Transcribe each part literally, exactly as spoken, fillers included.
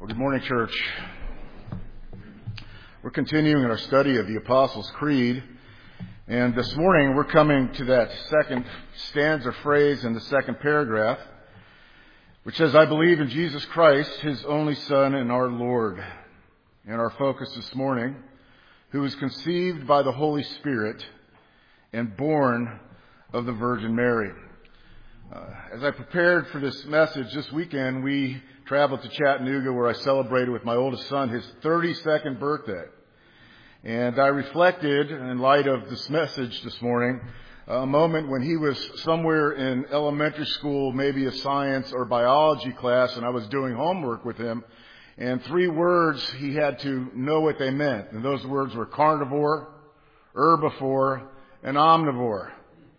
Good morning, church. We're continuing our study of the Apostles' Creed, and this morning we're coming to that second stanza phrase in the second paragraph, which says, I believe in Jesus Christ, His only Son and our Lord. And our focus this morning, who was conceived by the Holy Spirit and born of the Virgin Mary. Uh, as I prepared for this message this weekend, we traveled to Chattanooga, where I celebrated with my oldest son his thirty-second birthday. And I reflected, in light of this message this morning, a moment when he was somewhere in elementary school, maybe a science or biology class, and I was doing homework with him. And three words he had to know what they meant. And those words were carnivore, herbivore, and omnivore.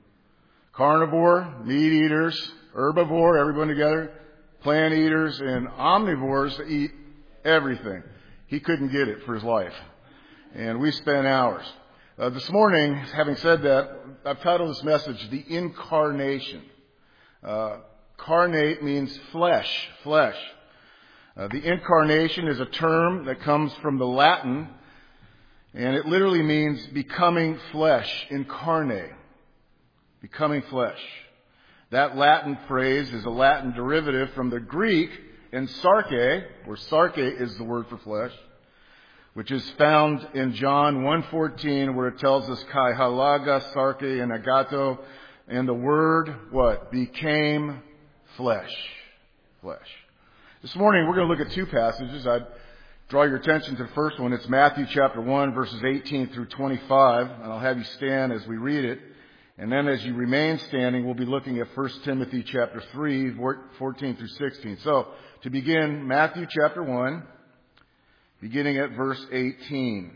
Carnivore, meat eaters; herbivore, everyone together; plant eaters; and omnivores eat everything. He couldn't get it for his life. And we spent hours. Uh, this morning, having said that, I've titled this message, The Incarnation. Uh, carnate means flesh, flesh. Uh, the incarnation is a term that comes from the Latin, and it literally means becoming flesh, incarnate. Becoming flesh. That Latin phrase is a Latin derivative from the Greek in sarke, where sarke is the word for flesh, which is found in John one fourteen, where it tells us kai halaga sarke and agato, and the word, what? Became flesh. Flesh. This morning we're going to look at two passages. I'd draw your attention to the first one. It's Matthew chapter one, verses eighteen through twenty-five, and I'll have you stand as we read it. And then as you remain standing, we'll be looking at First Timothy chapter three, fourteen through sixteen. So, to begin, Matthew chapter one, beginning at verse eighteen.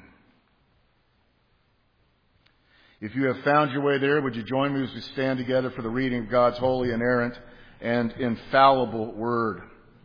If you have found your way there, would you join me as we stand together for the reading of God's holy, inerrant, and infallible word?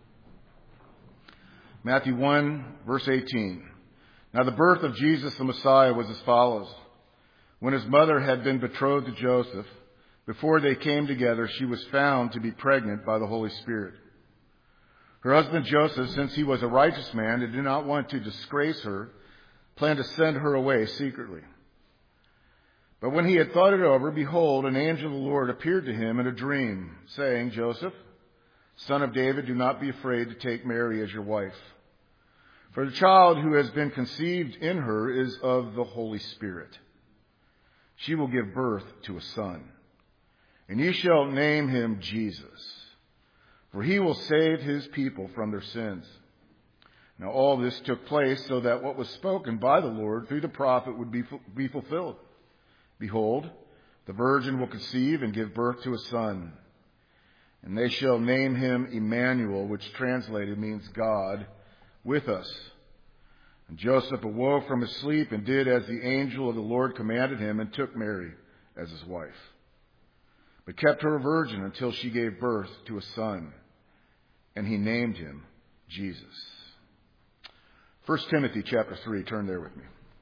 Matthew one, verse eighteen. Now the birth of Jesus the Messiah was as follows. When his mother had been betrothed to Joseph, before they came together, she was found to be pregnant by the Holy Spirit. Her husband Joseph, since he was a righteous man and did not want to disgrace her, planned to send her away secretly. But when he had thought it over, behold, an angel of the Lord appeared to him in a dream, saying, Joseph, son of David, do not be afraid to take Mary as your wife. For the child who has been conceived in her is of the Holy Spirit. She will give birth to a son, and you shall name him Jesus, for he will save his people from their sins. Now all this took place so that what was spoken by the Lord through the prophet would be, be fulfilled. Behold, the virgin will conceive and give birth to a son, and they shall name him Emmanuel, which translated means God with us. And Joseph awoke from his sleep and did as the angel of the Lord commanded him, and took Mary as his wife, but kept her a virgin until she gave birth to a son, and he named him Jesus. First Timothy chapter three, turn there with me.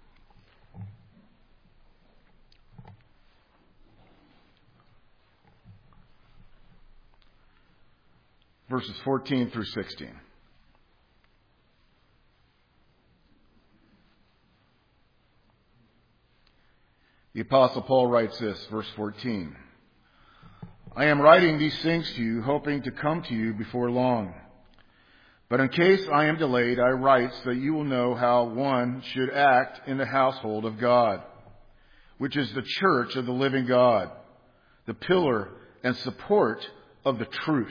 Verses fourteen through sixteen. The Apostle Paul writes this, verse fourteen. I am writing these things to you, hoping to come to you before long. But in case I am delayed, I write so that you will know how one should act in the household of God, which is the church of the living God, the pillar and support of the truth.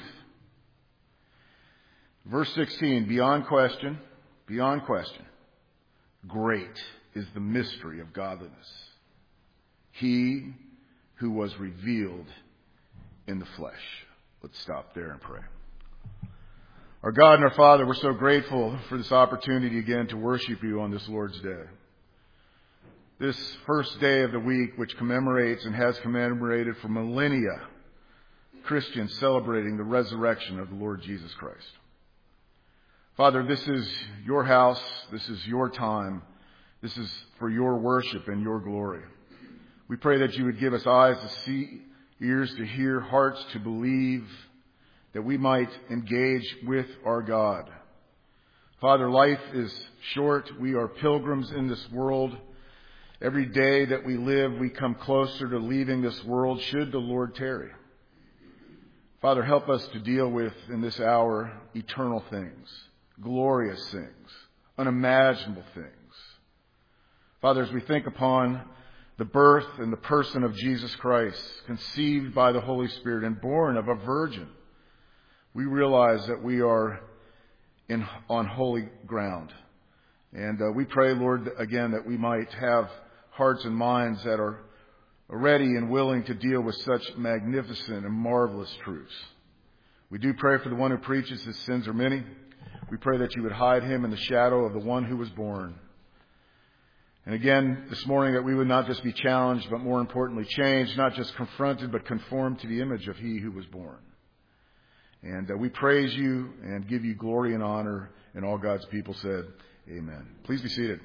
Verse sixteen, beyond question, beyond question, great is the mystery of godliness. He who was revealed in the flesh. Let's stop there and pray. Our God and our Father, we're so grateful for this opportunity again to worship you on this Lord's Day. This first day of the week, which commemorates and has commemorated for millennia Christians celebrating the resurrection of the Lord Jesus Christ. Father, this is your house. This is your time. This is for your worship and your glory. We pray that you would give us eyes to see, ears to hear, hearts to believe, that we might engage with our God. Father, life is short. We are pilgrims in this world. Every day that we live, we come closer to leaving this world should the Lord tarry. Father, help us to deal with, in this hour, eternal things, glorious things, unimaginable things. Father, as we think upon the birth and the person of Jesus Christ, conceived by the Holy Spirit and born of a virgin, we realize that we are in on holy ground. And uh, we pray, Lord, again, that we might have hearts and minds that are ready and willing to deal with such magnificent and marvelous truths. We do pray for the one who preaches his sins are many. We pray that you would hide him in the shadow of the one who was born. And again, this morning, that we would not just be challenged, but more importantly, changed, not just confronted, but conformed to the image of he who was born. And uh, we praise you and give you glory and honor. And all God's people said, amen. Please be seated.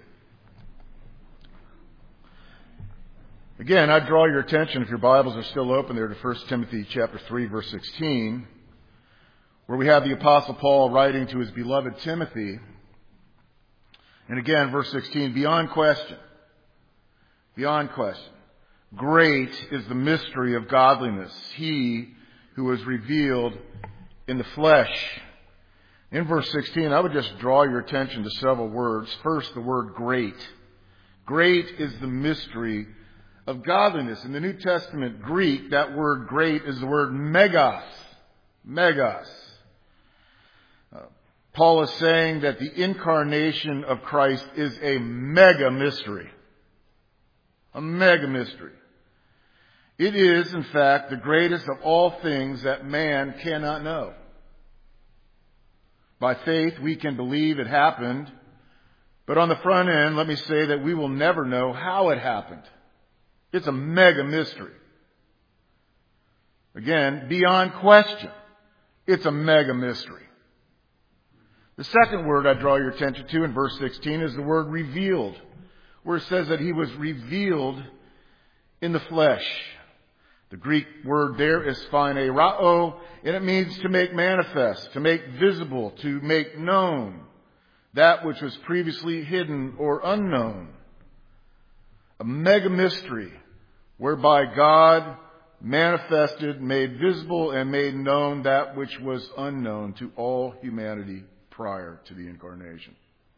Again, I draw your attention, if your Bibles are still open there, to First Timothy chapter three, verse sixteen, where we have the Apostle Paul writing to his beloved Timothy. And again, verse sixteen, beyond question, beyond question, great is the mystery of godliness, he who was revealed in the flesh. In verse sixteen, I would just draw your attention to several words. First, the word great. Great is the mystery of godliness. In the New Testament Greek, that word great is the word megas. Megas. Uh, Paul is saying that the incarnation of Christ is a mega mystery. A mega mystery. It is, in fact, the greatest of all things that man cannot know. By faith, we can believe it happened. But on the front end, let me say that we will never know how it happened. It's a mega mystery. Again, beyond question, it's a mega mystery. The second word I draw your attention to in verse sixteen is the word revealed, where it says that he was revealed in the flesh. The Greek word there is phanerao, and it means to make manifest, to make visible, to make known that which was previously hidden or unknown. A mega mystery whereby God manifested, made visible, and made known that which was unknown to all humanity prior to the incarnation.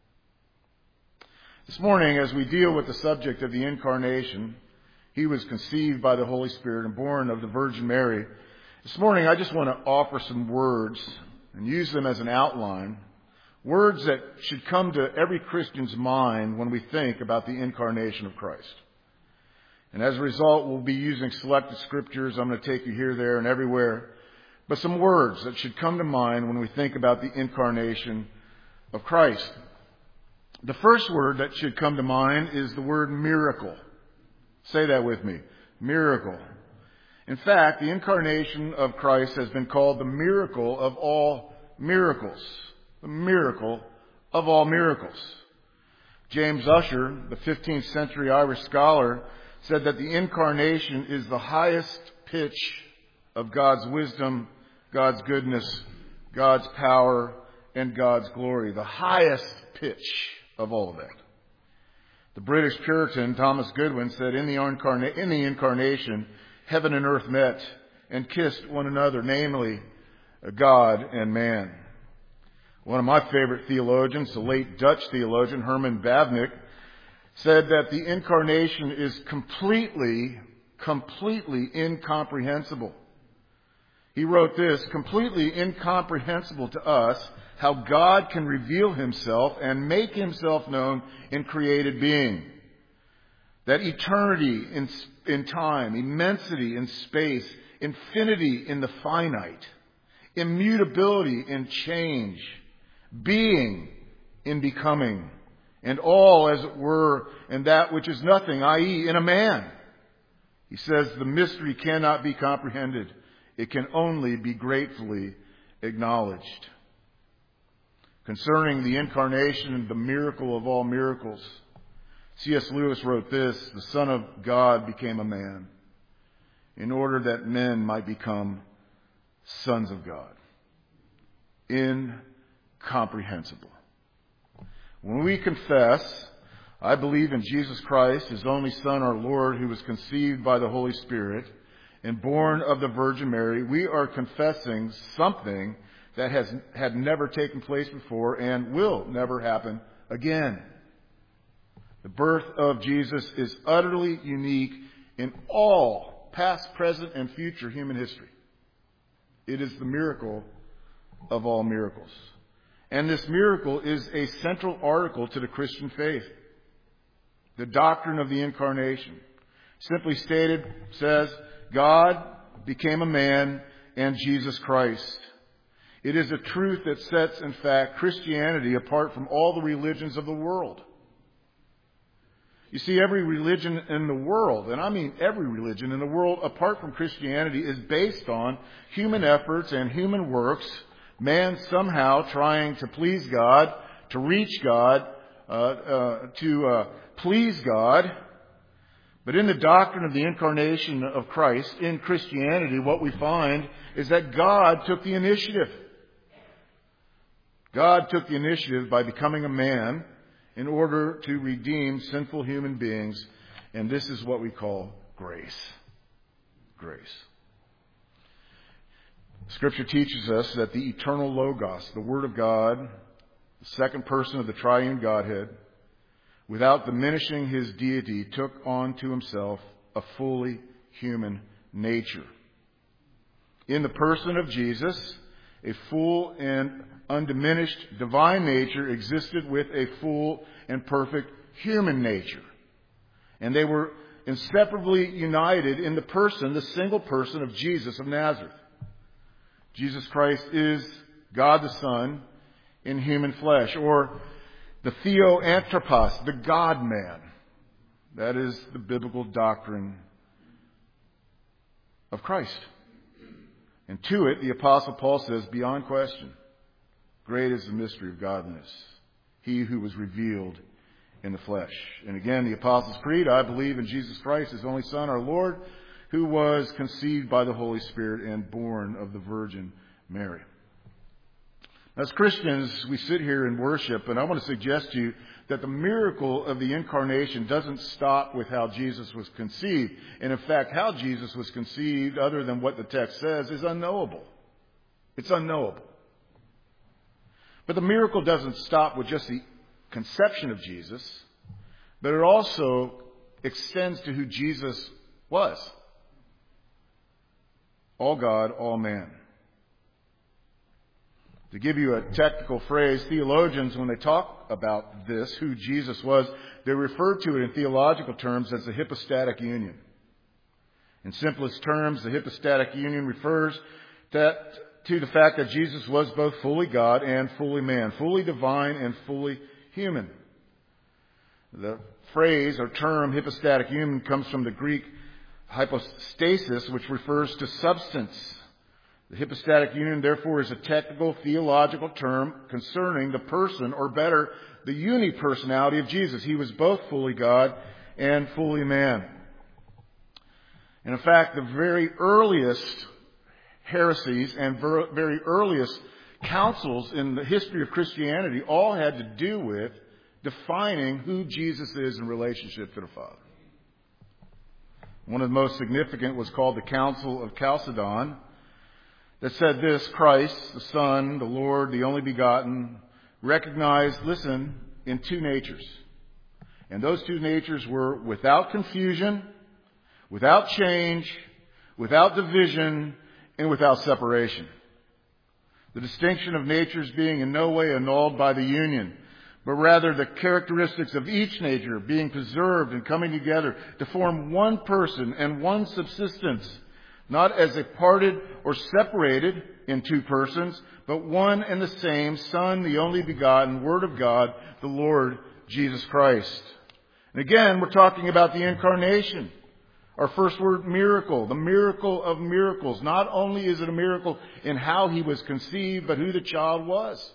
This morning, as we deal with the subject of the incarnation, he was conceived by the Holy Spirit and born of the Virgin Mary. This morning, I just want to offer some words and use them as an outline. Words that should come to every Christian's mind when we think about the incarnation of Christ. And as a result, we'll be using selected scriptures. I'm going to take you here, there, and everywhere. But some words that should come to mind when we think about the incarnation of Christ. The first word that should come to mind is the word miracle. Say that with me. Miracle. In fact, the incarnation of Christ has been called the miracle of all miracles. The miracle of all miracles. James Ussher, the fifteenth century Irish scholar, said that the incarnation is the highest pitch of God's wisdom, God's goodness, God's power, and God's glory. The highest pitch of all of that. The British Puritan Thomas Goodwin said, in the, incarna- in the incarnation, heaven and earth met and kissed one another, namely God and man. One of my favorite theologians, the late Dutch theologian Herman Bavinck, said that the incarnation is completely, completely incomprehensible. He wrote this, completely incomprehensible to us how God can reveal himself and make himself known in created being. That eternity in, in time, immensity in space, infinity in the finite, immutability in change, being in becoming, and all, as it were, in that which is nothing, that is in a man. He says the mystery cannot be comprehended. It can only be gratefully acknowledged. Concerning the incarnation and the miracle of all miracles, C S Lewis wrote this, the Son of God became a man in order that men might become sons of God. Incomprehensible. When we confess, I believe in Jesus Christ, His only Son, our Lord, who was conceived by the Holy Spirit and born of the Virgin Mary, we are confessing something that has had never taken place before and will never happen again. The birth of Jesus is utterly unique in all past, present, and future human history. It is the miracle of all miracles. And this miracle is a central article to the Christian faith. The doctrine of the Incarnation, simply stated, says God became a man and Jesus Christ. It is a truth that sets, in fact, Christianity apart from all the religions of the world. You see, every religion in the world, and I mean every religion in the world apart from Christianity, is based on human efforts and human works, man somehow trying to please God, to reach God, uh, uh, to uh, please God. But in the doctrine of the Incarnation of Christ, in Christianity, what we find is that God took the initiative. God took the initiative by becoming a man in order to redeem sinful human beings. And this is what we call grace. Grace. Scripture teaches us that the eternal Logos, the Word of God, the second person of the triune Godhead, without diminishing His deity, took on to Himself a fully human nature. In the person of Jesus, a full and undiminished divine nature existed with a full and perfect human nature. And they were inseparably united in the person, the single person of Jesus of Nazareth. Jesus Christ is God the Son in human flesh, or the Theoanthropos, the God-man. That is the biblical doctrine of Christ. And to it, the Apostle Paul says, beyond question, great is the mystery of godliness, He who was revealed in the flesh. And again, the Apostles' Creed, I believe in Jesus Christ, His only Son, our Lord, who was conceived by the Holy Spirit and born of the Virgin Mary. As Christians, we sit here and worship, and I want to suggest to you that the miracle of the Incarnation doesn't stop with how Jesus was conceived. And in fact, how Jesus was conceived, other than what the text says, is unknowable. It's unknowable. But the miracle doesn't stop with just the conception of Jesus, but it also extends to who Jesus was. All God, all man. To give you a technical phrase, theologians, when they talk about this, who Jesus was, they refer to it in theological terms as the hypostatic union. In simplest terms, the hypostatic union refers that, to the fact that Jesus was both fully God and fully man, fully divine and fully human. The phrase or term hypostatic union comes from the Greek hypostasis, which refers to substance. The hypostatic union, therefore, is a technical theological term concerning the person, or better, the unipersonality of Jesus. He was both fully God and fully man. And in fact, the very earliest heresies and very earliest councils in the history of Christianity all had to do with defining who Jesus is in relationship to the Father. One of the most significant was called the Council of Chalcedon, that said this: Christ, the Son, the Lord, the only begotten, recognized, listen, in two natures. And those two natures were without confusion, without change, without division, and without separation. The distinction of natures being in no way annulled by the union, but rather the characteristics of each nature being preserved and coming together to form one person and one subsistence, not as a parted or separated in two persons, but one and the same Son, the only begotten, Word of God, the Lord Jesus Christ. And again, we're talking about the Incarnation. Our first word, miracle, the miracle of miracles. Not only is it a miracle in how He was conceived, but who the child was.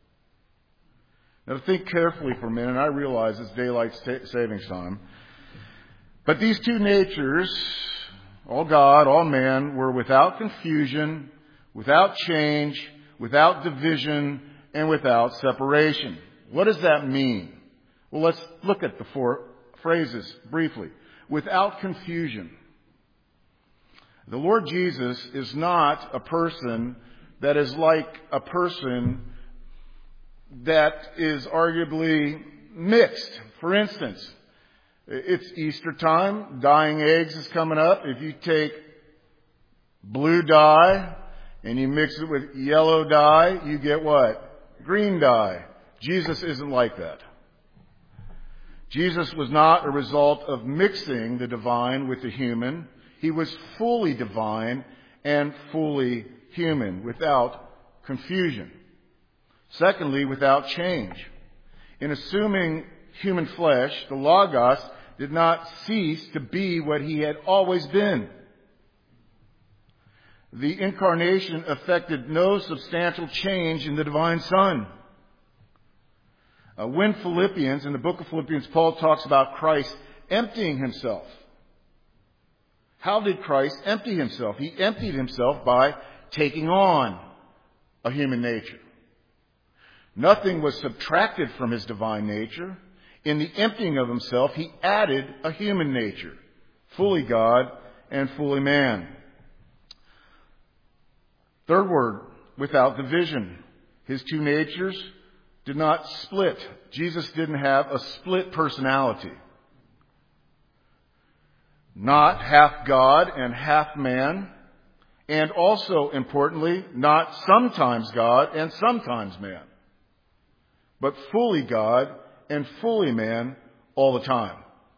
Now, to think carefully for a minute, I realize it's daylight savings time. But these two natures, all God, all man, were without confusion, without change, without division, and without separation. What does that mean? Well, let's look at the four phrases briefly. Without confusion. The Lord Jesus is not a person that is like a person that is arguably mixed. For instance, it's Easter time. Dyeing eggs is coming up. If you take blue dye and you mix it with yellow dye, you get what? Green dye. Jesus isn't like that. Jesus was not a result of mixing the divine with the human. He was fully divine and fully human, without confusion. Secondly, without change. In assuming human flesh, the Logos did not cease to be what he had always been. The incarnation effected no substantial change in the divine Son. Uh, when Philippians, in the book of Philippians, Paul talks about Christ emptying himself. How did Christ empty himself? He emptied himself by taking on a human nature. Nothing was subtracted from his divine nature. In the emptying of himself, he added a human nature, fully God and fully man. Third word, without division. His two natures did not split. Jesus didn't have a split personality. Not half God and half man. And also, importantly, not sometimes God and sometimes man. But fully God and fully man all the time.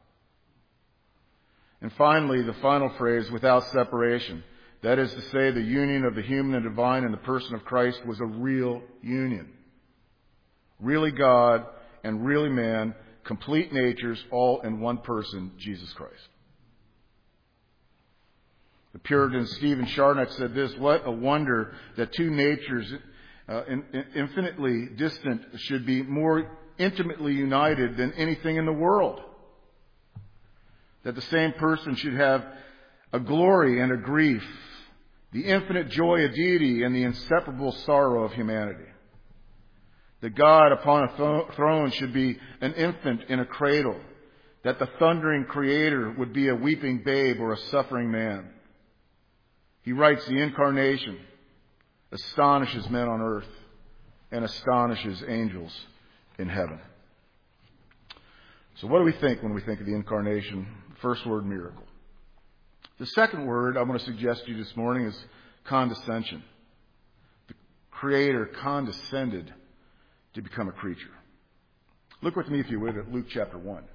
And finally, the final phrase, without separation. That is to say, the union of the human and divine in the person of Christ was a real union. Really God and really man, complete natures, all in one person, Jesus Christ. The Puritan Stephen Charnock said this: what a wonder that two natures, uh, in, in infinitely distant, should be more intimately united than anything in the world. That the same person should have a glory and a grief, the infinite joy of deity and the inseparable sorrow of humanity. That God upon a th- throne should be an infant in a cradle. That the thundering Creator would be a weeping babe or a suffering man. He writes, the incarnation astonishes men on earth and astonishes angels in heaven. So what do we think when we think of the incarnation? First word, miracle. The second word I want to suggest to you this morning is condescension. The Creator condescended to become a creature. Look with me, if you would, at Luke chapter one.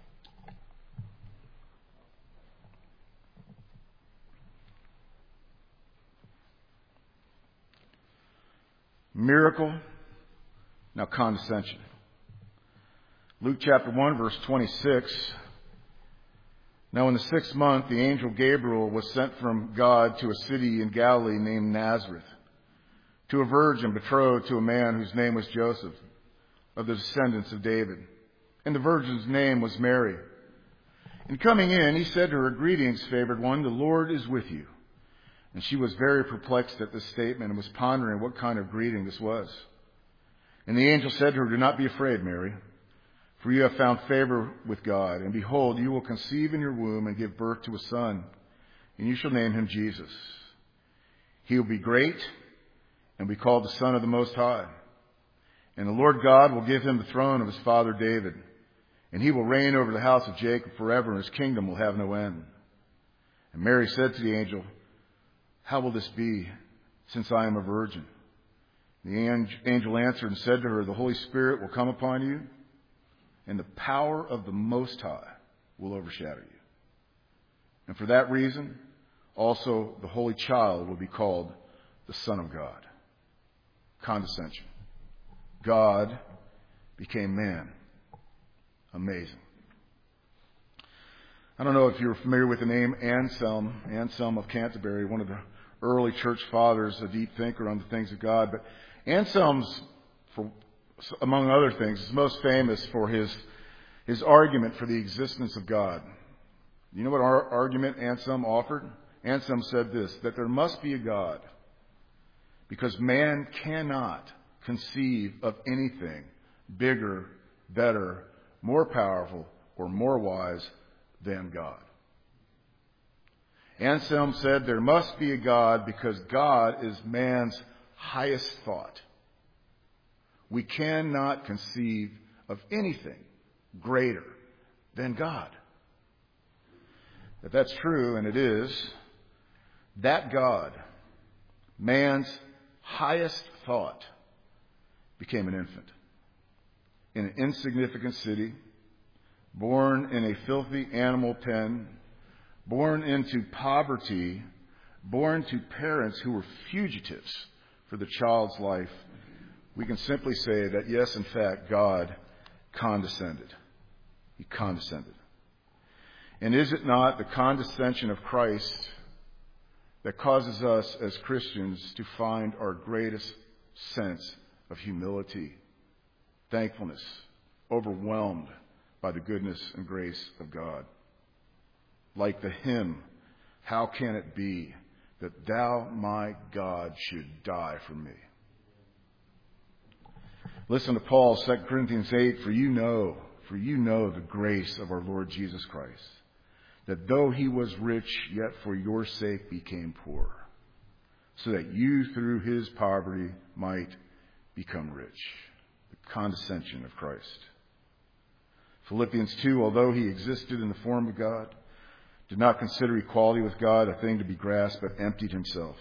Miracle, now condescension. Luke chapter one, verse twenty-six. Now in the sixth month, the angel Gabriel was sent from God to a city in Galilee named Nazareth, to a virgin betrothed to a man whose name was Joseph, of the descendants of David. And the virgin's name was Mary. And coming in, he said to her, greetings, favored one, the Lord is with you. And she was very perplexed at this statement and was pondering what kind of greeting this was. And the angel said to her, do not be afraid, Mary, for you have found favor with God. And behold, you will conceive in your womb and give birth to a son, and you shall name him Jesus. He will be great and be called the Son of the Most High. And the Lord God will give him the throne of his father David, and he will reign over the house of Jacob forever, and his kingdom will have no end. And Mary said to the angel, how will this be, since I am a virgin? The angel answered and said to her, the Holy Spirit will come upon you, and the power of the Most High will overshadow you. And for that reason, also the Holy Child will be called the Son of God. Condescension. God became man. Amazing. I don't know if you're familiar with the name Anselm, Anselm of Canterbury, one of the early church fathers, a deep thinker on the things of God. But Anselm's, for, among other things, is most famous for his his argument for the existence of God. You know what our argument Anselm offered? Anselm said this, that there must be a God because man cannot conceive of anything bigger, better, more powerful, or more wise than God. Anselm said there must be a God because God is man's highest thought. We cannot conceive of anything greater than God. If that's true, and it is, that God, man's highest thought, became an infant in an insignificant city, born in a filthy animal pen, born into poverty, born to parents who were fugitives for the child's life. We can simply say that, yes, in fact, God condescended. He condescended. And is it not the condescension of Christ that causes us as Christians to find our greatest sense of humility, thankfulness, overwhelmed by the goodness and grace of God? Like the hymn, "How can it be that thou, my God, should die for me?" Listen to Paul, Second Corinthians eight, for you know, for you know the grace of our Lord Jesus Christ, that though he was rich, yet for your sake became poor, so that you through his poverty might become rich. The condescension of Christ. Philippians two, although he existed in the form of God, did not consider equality with God a thing to be grasped, but emptied himself,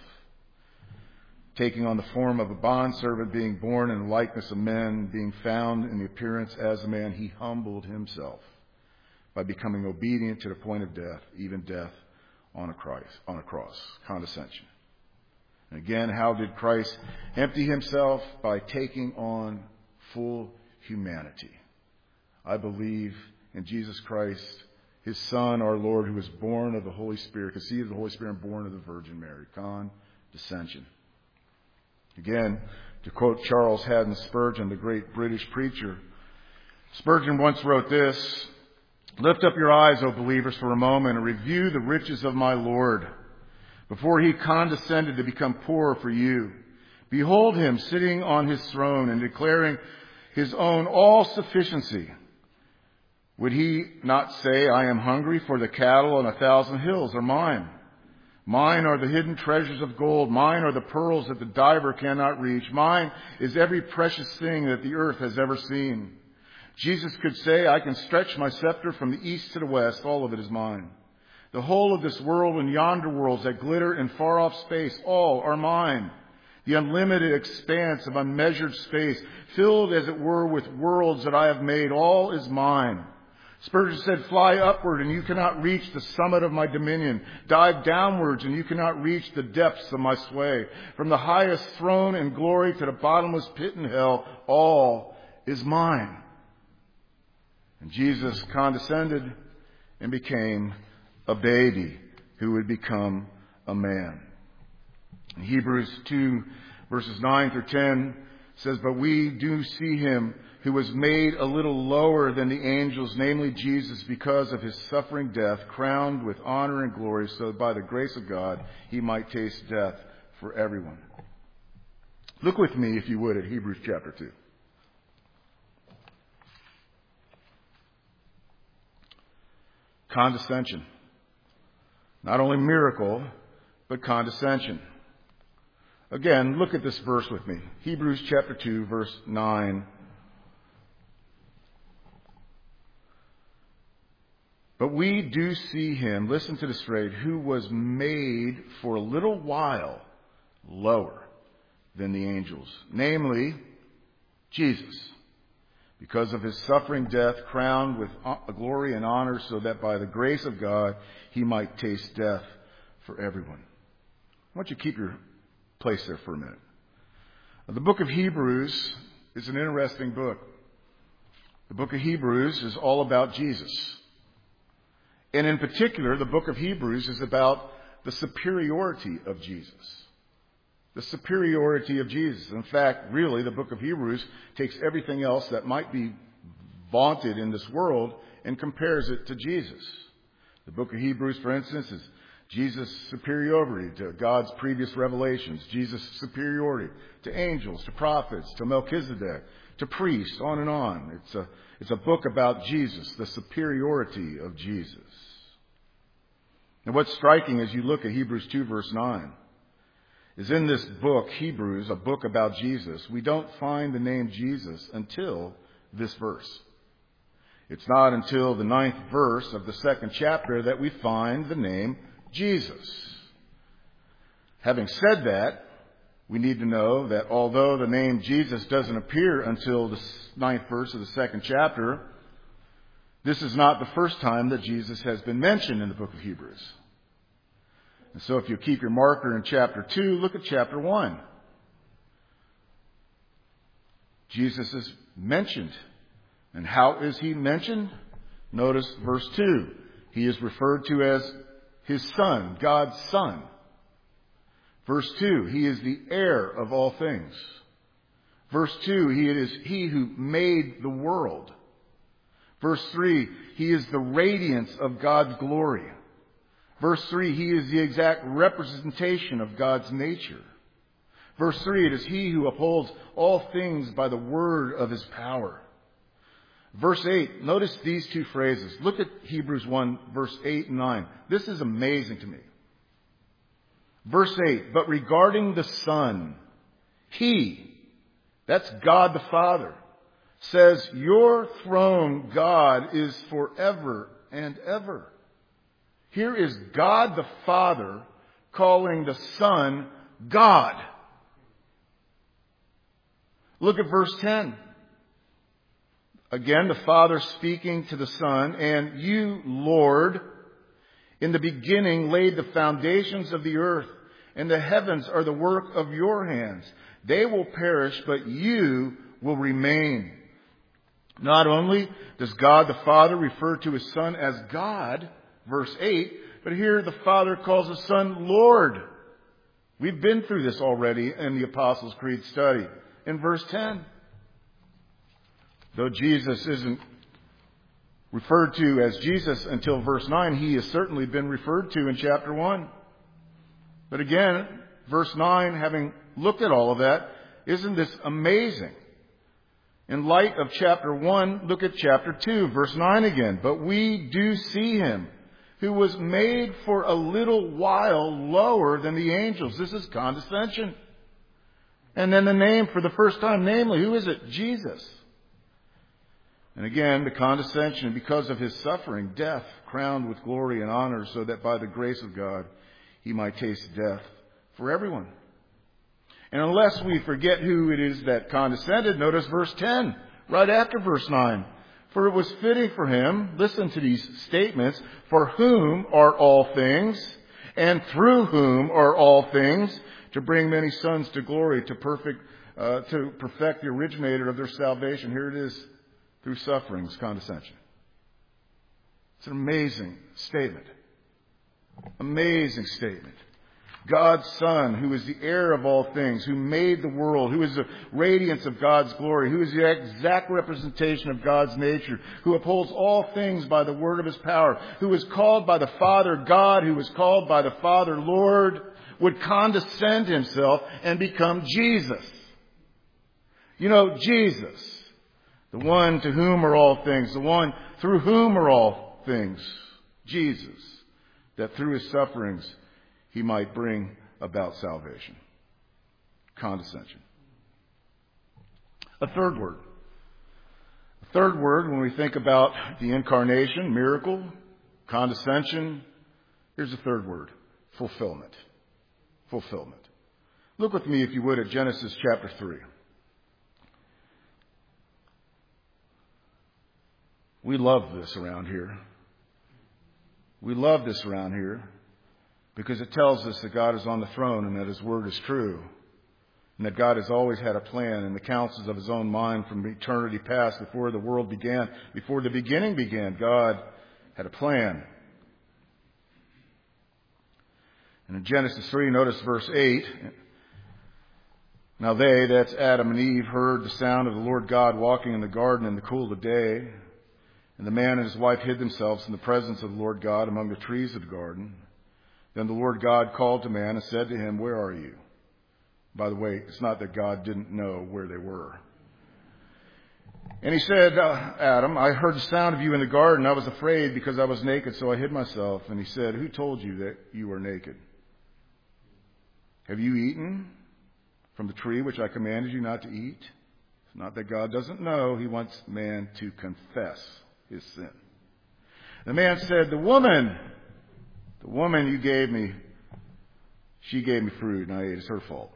taking on the form of a bondservant, being born in the likeness of men, being found in the appearance as a man, he humbled himself by becoming obedient to the point of death, even death on a cross. On a cross. Condescension. And again, how did Christ empty himself? By taking on full humanity. I believe in Jesus Christ, his Son, our Lord, who was born of the Holy Spirit, conceived of the Holy Spirit, and born of the Virgin Mary. Condescension. Again, to quote Charles Haddon Spurgeon, the great British preacher, Spurgeon once wrote this: "Lift up your eyes, O believers, for a moment, and review the riches of my Lord. Before he condescended to become poor for you, behold him sitting on his throne and declaring his own all-sufficiency. Would he not say, I am hungry, for the cattle on a thousand hills are mine. Mine are the hidden treasures of gold. Mine are the pearls that the diver cannot reach. Mine is every precious thing that the earth has ever seen. Jesus could say, I can stretch my scepter from the east to the west. All of it is mine. The whole of this world and yonder worlds that glitter in far-off space, all are mine. The unlimited expanse of unmeasured space, filled as it were with worlds that I have made, all is mine. Spurgeon said, fly upward and you cannot reach the summit of my dominion. Dive downwards and you cannot reach the depths of my sway. From the highest throne in glory to the bottomless pit in hell, all is mine." And Jesus condescended and became a baby who would become a man. In Hebrews two, verses nine through ten says, "But we do see him who was made a little lower than the angels, namely Jesus, because of his suffering death, crowned with honor and glory, so that by the grace of God he might taste death for everyone." Look with me, if you would, at Hebrews chapter two. Condescension. Not only miracle, but condescension. Again, look at this verse with me. Hebrews chapter two, verse nine. "But we do see him," listen to this phrase, "who was made for a little while lower than the angels, namely Jesus, because of his suffering death, crowned with glory and honor, so that by the grace of God he might taste death for everyone." I want you to keep your place there for a minute. The book of Hebrews is an interesting book. The book of Hebrews is all about Jesus. And in particular, the book of Hebrews is about the superiority of Jesus. The superiority of Jesus. In fact, really, the book of Hebrews takes everything else that might be vaunted in this world and compares it to Jesus. The book of Hebrews, for instance, is Jesus' superiority to God's previous revelations, Jesus' superiority to angels, to prophets, to Melchizedek, to priests, on and on. It's a, it's a book about Jesus, the superiority of Jesus. And what's striking as you look at Hebrews two, verse nine, is in this book, Hebrews, a book about Jesus, we don't find the name Jesus until this verse. It's not until the ninth verse of the second chapter that we find the name Jesus. Having said that, we need to know that although the name Jesus doesn't appear until the ninth verse of the second chapter, this is not the first time that Jesus has been mentioned in the book of Hebrews. And so if you keep your marker in chapter two, look at chapter one. Jesus is mentioned. And how is he mentioned? Notice verse two. He is referred to as his Son, God's Son. Verse two, he is the heir of all things. Verse two, he is he who made the world. Verse three, he is the radiance of God's glory. Verse three, he is the exact representation of God's nature. Verse three, it is he who upholds all things by the word of his power. Verse eight, notice these two phrases. Look at Hebrews one, verse eight and nine. This is amazing to me. Verse eight, but regarding the Son, he, that's God the Father, says, your throne, God, is forever and ever. Here is God the Father calling the Son God. Look at verse ten. Again, the Father speaking to the Son, and you, Lord, in the beginning laid the foundations of the earth, and the heavens are the work of your hands. They will perish, but you will remain. Not only does God the Father refer to his Son as God, verse eight, but here the Father calls the Son Lord. We've been through this already in the Apostles' Creed study. In verse ten, though Jesus isn't referred to as Jesus until verse nine, he has certainly been referred to in chapter one. But again, verse nine, having looked at all of that, isn't this amazing? In light of chapter one, look at chapter two, verse nine again. But we do see him, who was made for a little while lower than the angels. This is condescension. And then the name for the first time, namely, who is it? Jesus. And again, the condescension, because of his suffering, death, crowned with glory and honor, so that by the grace of God, he might taste death for everyone. And unless we forget who it is that condescended, notice verse ten, right after verse nine. For it was fitting for him, listen to these statements, for whom are all things, and through whom are all things, to bring many sons to glory, to perfect, uh, to perfect the originator of their salvation. Here it is, through sufferings, condescension. It's an amazing statement. Amazing statement. God's Son, who is the heir of all things, who made the world, who is the radiance of God's glory, who is the exact representation of God's nature, who upholds all things by the word of his power, who is called by the Father God, who is called by the Father Lord, would condescend himself and become Jesus. You know, Jesus, the one to whom are all things, the one through whom are all things, Jesus, that through his sufferings he might bring about salvation. Condescension. A third word. A third word when we think about the incarnation, miracle, condescension. Here's a third word. Fulfillment. Fulfillment. Look with me, if you would, at Genesis chapter three. We love this around here. We love this around here because it tells us that God is on the throne and that his word is true, and that God has always had a plan in the counsels of his own mind from eternity past, before the world began, before the beginning began. God had a plan. And in Genesis three, notice verse eight. Now they, that's Adam and Eve, heard the sound of the Lord God walking in the garden in the cool of the day. And the man and his wife hid themselves in the presence of the Lord God among the trees of the garden. Then the Lord God called to man and said to him, where are you? By the way, it's not that God didn't know where they were. And he said, uh, Adam, I heard the sound of you in the garden. I was afraid because I was naked, so I hid myself. And he said, who told you that you were naked? Have you eaten from the tree which I commanded you not to eat? It's not that God doesn't know. He wants man to confess his sin. The man said, the woman, the woman you gave me, she gave me fruit and I ate. It's her fault.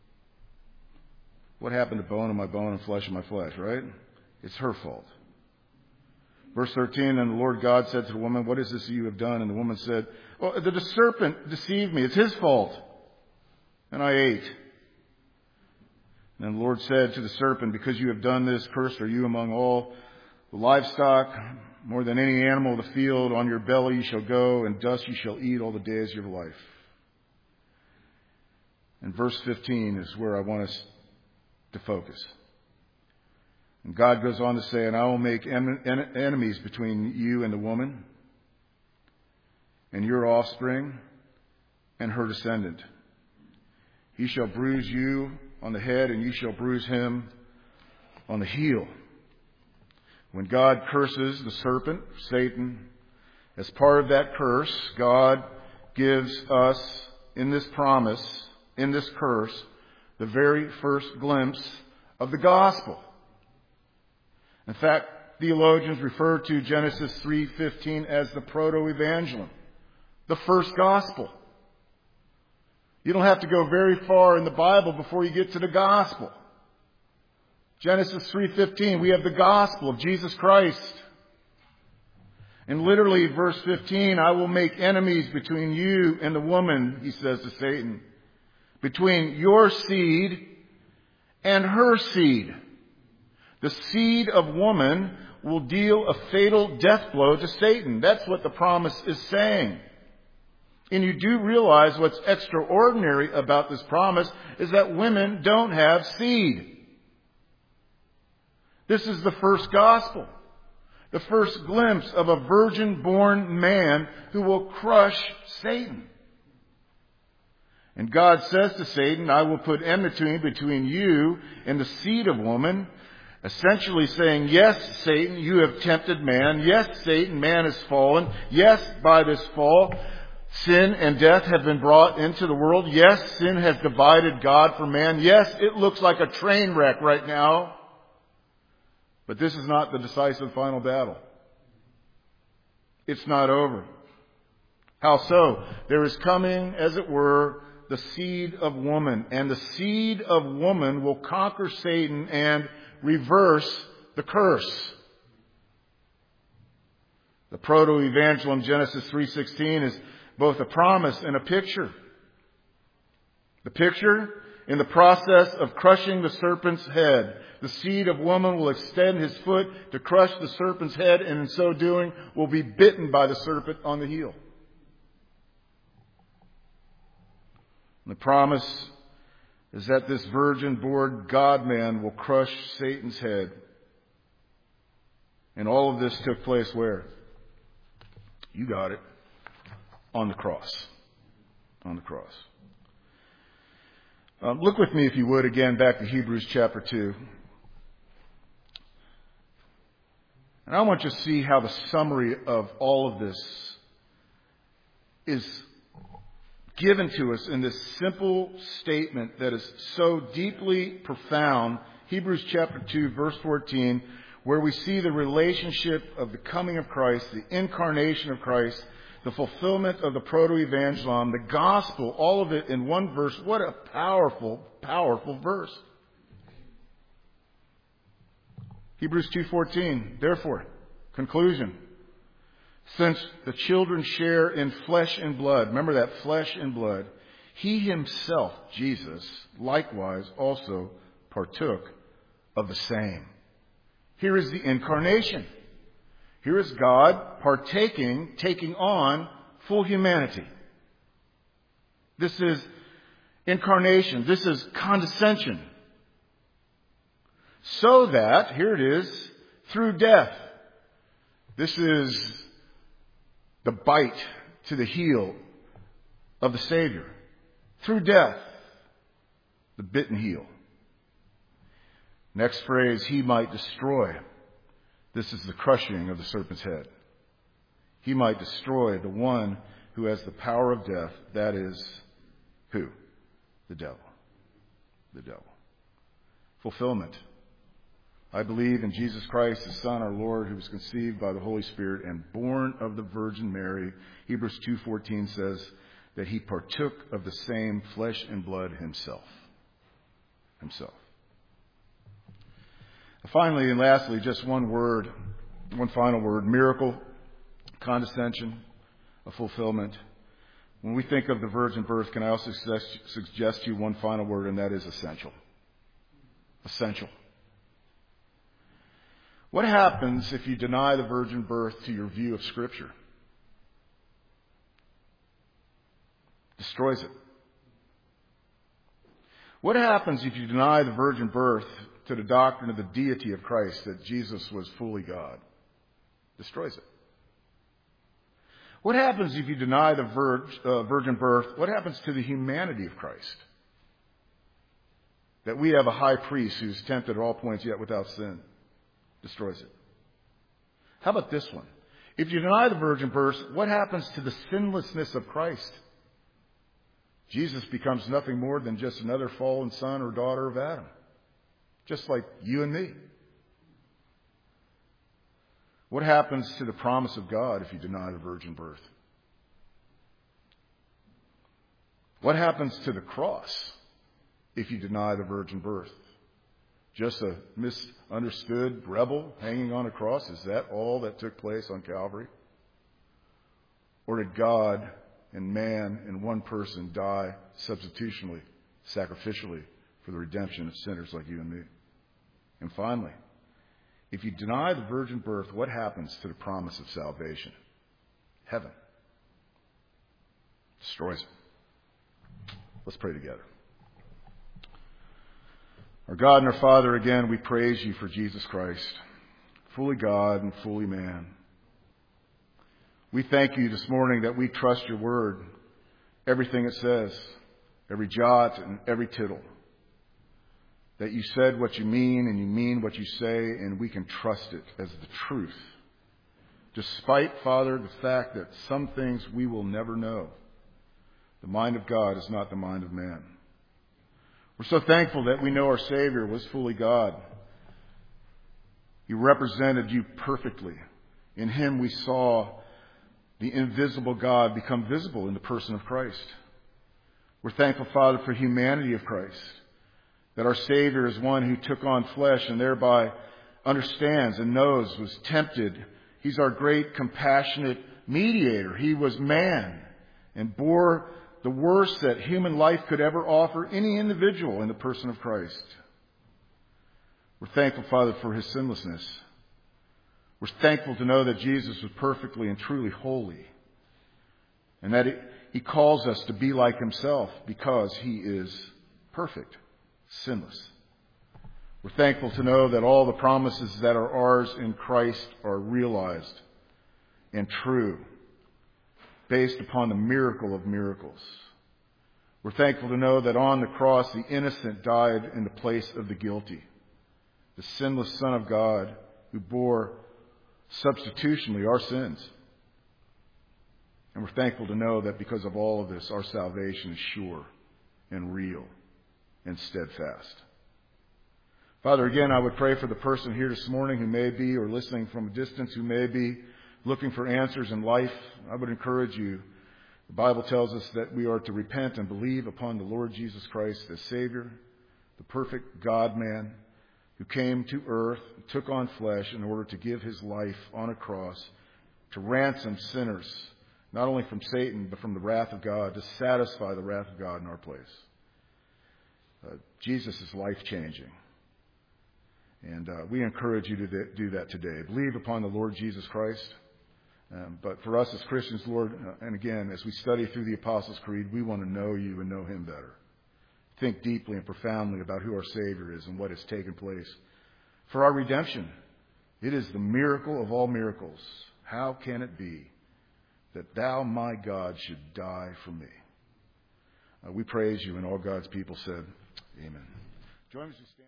What happened to bone of my bone and flesh of my flesh, right? It's her fault. Verse thirteen, and the Lord God said to the woman, what is this you have done? And the woman said, well, the serpent deceived me. It's his fault. And I ate. And the Lord said to the serpent, because you have done this, cursed are you among all the livestock, more than any animal of the field. On your belly you shall go, and dust you shall eat all the days of your life. And verse fifteen is where I want us to focus. And God goes on to say, and I will make en- en- enemies between you and the woman, and your offspring, and her descendant. He shall bruise you on the head, and you shall bruise him on the heel. When God curses the serpent, Satan, as part of that curse, God gives us in this promise, in this curse, the very first glimpse of the gospel. In fact, theologians refer to Genesis three fifteen as the proto-evangelium, the first gospel. You don't have to go very far in the Bible before you get to the gospel. Genesis three fifteen, we have the gospel of Jesus Christ. And literally, verse fifteen, I will make enemies between you and the woman, he says to Satan, between your seed and her seed. The seed of woman will deal a fatal death blow to Satan. That's what the promise is saying. And you do realize what's extraordinary about this promise is that women don't have seed. This is the first gospel. The first glimpse of a virgin-born man who will crush Satan. And God says to Satan, I will put enmity between you and the seed of woman. Essentially saying, yes, Satan, you have tempted man. Yes, Satan, man has fallen. Yes, by this fall, sin and death have been brought into the world. Yes, sin has divided God from man. Yes, it looks like a train wreck right now. But this is not the decisive final battle. It's not over. How so? There is coming, as it were, the seed of woman. And the seed of woman will conquer Satan and reverse the curse. The proto-evangelium, Genesis three sixteen, is both a promise and a picture. The picture, in the process of crushing the serpent's head, the seed of woman will extend his foot to crush the serpent's head, and in so doing will be bitten by the serpent on the heel. And the promise is that this virgin-born God-man will crush Satan's head. And all of this took place where? You got it. On the cross. On the cross. Um, look with me, if you would, again back to Hebrews chapter two. And I want you to see how the summary of all of this is given to us in this simple statement that is so deeply profound. Hebrews chapter two, verse fourteen, where we see the relationship of the coming of Christ, the incarnation of Christ, the fulfillment of the proto-evangelium, the gospel, all of it in one verse. What a powerful, powerful verse. Hebrews two fourteen, therefore, conclusion. Since the children share in flesh and blood, remember that, flesh and blood, he himself, Jesus, likewise also partook of the same. Here is the incarnation. Here is God partaking, taking on full humanity. This is incarnation. This is condescension. So that, here it is, through death. This is the bite to the heel of the Savior. Through death, the bitten heel. Next phrase, he might destroy. This is the crushing of the serpent's head. He might destroy the one who has the power of death. That is who? The devil. The devil. Fulfillment. I believe in Jesus Christ, His Son, our Lord, who was conceived by the Holy Spirit and born of the Virgin Mary. Hebrews two fourteen says that He partook of the same flesh and blood Himself. Himself. Finally and lastly, just one word, one final word, miracle, condescension, a fulfillment. When we think of the virgin birth, can I also suggest, suggest to you one final word, and that is essential. Essential. What happens if you deny the virgin birth to your view of Scripture? Destroys it. What happens if you deny the virgin birth to the doctrine of the deity of Christ, that Jesus was fully God? Destroys it. What happens if you deny the virg, uh, virgin birth? What happens to the humanity of Christ? That we have a high priest who's tempted at all points yet without sin. Destroys it. How about this one? If you deny the virgin birth, what happens to the sinlessness of Christ? Jesus becomes nothing more than just another fallen son or daughter of Adam. Just like you and me. What happens to the promise of God if you deny the virgin birth? What happens to the cross if you deny the virgin birth? Just a misunderstood rebel hanging on a cross? Is that all that took place on Calvary? Or did God and man in one person die substitutionally, sacrificially, for the redemption of sinners like you and me? And finally, if you deny the virgin birth, what happens to the promise of salvation? Heaven. Destroys it. Let's pray together. Our God and our Father, again, we praise you for Jesus Christ, fully God and fully man. We thank you this morning that we trust your word, everything it says, every jot and every tittle. That you said what you mean and you mean what you say, and we can trust it as the truth. Despite, Father, the fact that some things we will never know. The mind of God is not the mind of man. We're so thankful that we know our Savior was fully God. He represented you perfectly. In Him we saw the invisible God become visible in the person of Christ. We're thankful, Father, for humanity of Christ. That our Savior is one who took on flesh and thereby understands and knows, was tempted. He's our great compassionate mediator. He was man and bore the worst that human life could ever offer any individual in the person of Christ. We're thankful, Father, for His sinlessness. We're thankful to know that Jesus was perfectly and truly holy. And that He calls us to be like Himself because He is perfect. Sinless. We're thankful to know that all the promises that are ours in Christ are realized and true, based upon the miracle of miracles. We're thankful to know that on the cross the innocent died in the place of the guilty. The sinless Son of God who bore substitutionally our sins. And we're thankful to know that because of all of this, our salvation is sure and real and steadfast. Father, again, I would pray for the person here this morning who may be, or listening from a distance, who may be looking for answers in life. I would encourage you. The Bible tells us that we are to repent and believe upon the Lord Jesus Christ as Savior, the perfect God-man who came to earth, took on flesh in order to give His life on a cross to ransom sinners, not only from Satan, but from the wrath of God, to satisfy the wrath of God in our place. Uh, Jesus is life-changing. And uh, we encourage you to do that today. Believe upon the Lord Jesus Christ. Um, but for us as Christians, Lord, uh, and again, as we study through the Apostles' Creed, we want to know you and know Him better. Think deeply and profoundly about who our Savior is and what has taken place. For our redemption, it is the miracle of all miracles. How can it be that thou, my God, should die for me? Uh, we praise you, and all God's people said, amen. Join us as we stand.